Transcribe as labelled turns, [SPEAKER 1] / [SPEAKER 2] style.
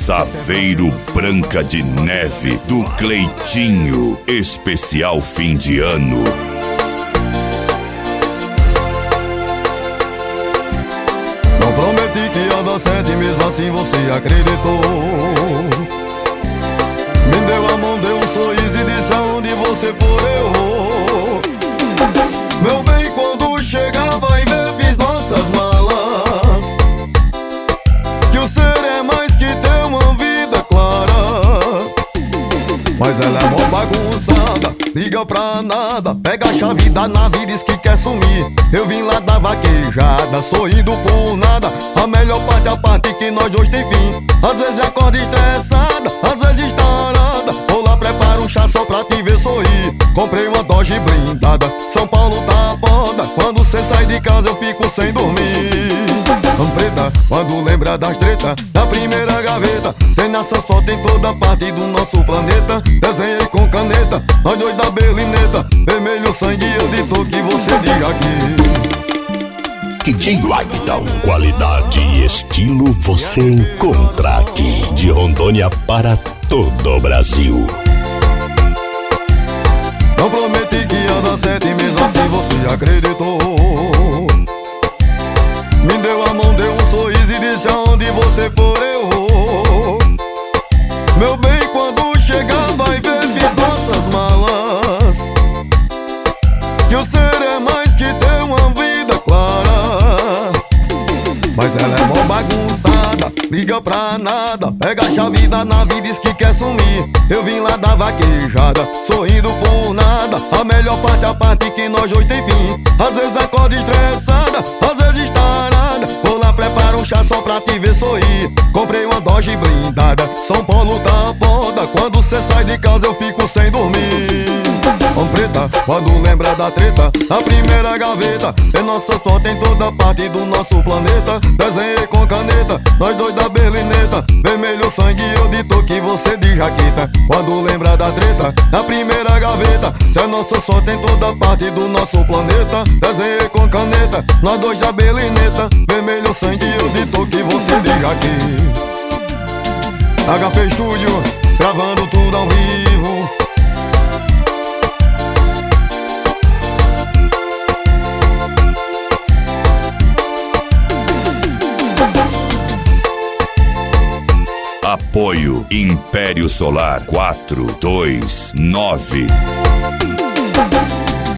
[SPEAKER 1] Saveiro Branca de Neve, do Cleitinho, especial fim de ano.
[SPEAKER 2] Não prometi que ia dar certo e mesmo assim você acreditou. Me deu a mão, deu um sorriso e disse aonde você for eu vou. Meu bem, quando chegar vai ver, fiz nossas malas. Que o ser é mais que ter uma vida clara. Mas ela é mó bagunçada, liga pra nada. Pega a chave da nave e diz que quer sumir. Eu vim lá da vaquejada, sorrindo por nada. A melhor parte é a parte que nós dois tem fim. Às vezes acorda estressada, às vezes tarada. Vou lá, preparo um chá só pra te ver sorrir. Comprei uma Dodge blindada, São Paulo tá foda. Quando cê sai de casa eu fico sem dormir. Preta, quando lembra das tretas da primeira gaveta. Tem nessa foto em toda parte do nosso planeta. Desenhei com caneta, nós dois da berlineta. Vermelho sangue, eu dito que você diga aqui.
[SPEAKER 1] DJ Lightdown, qualidade e estilo você encontra aqui. De Rondônia para todo o Brasil.
[SPEAKER 2] Não prometi que ia dar certo e mesmo assim você acreditou. Me deu a mão, deu um sorriso e disse aonde você for eu vou. Meu bem, quando chegar vai ver, fiz nossas malas. Que o ser é mais que ter uma vida clara. Mas ela é mó bagunçada, liga pra nada. Pega a chave da nave e diz que quer sumir. Eu vim lá da vaquejada, sorrindo por nada. A melhor parte é a parte que nós dois tem fim. Às vezes acorda estressada, às vezes tarada. Vou lá, preparo um chá só pra te ver sorrir. Comprei uma Dodge blindada, São Paulo tá foda. Quando cê sai de casa eu fico sem dormir. Preta, quando lembra da treta da primeira gaveta. Tem nossa foto em toda parte do nosso planeta. Desenhei com caneta, nós dois da berlineta. Vermelho sangue, eu dito que você de jaqueta. Quando lembra da treta da primeira gaveta. Tem nossa foto em toda parte do nosso planeta. Desenhei com caneta, nós dois da berlineta. Vermelho sangue, eu dito que você de jaqueta. HP Studio, gravando tudo ao vivo.
[SPEAKER 1] Apoio Império Solar 429.